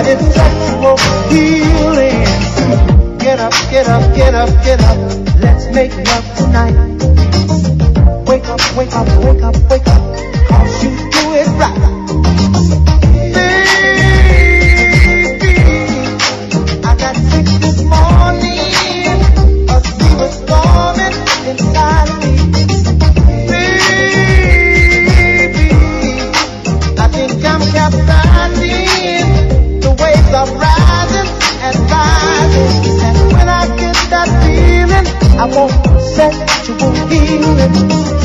but it's sexual healing. Get up, get up, get up, get up. Let's make love tonight. Wake up, wake up, wake up, wake up. 'Cause you do it right. Baby, I got sick this morning. A sea was storming inside of me. Baby, I think I'm capsizing. The waves are rising and rising. And when I get that feeling, I want sexual healing.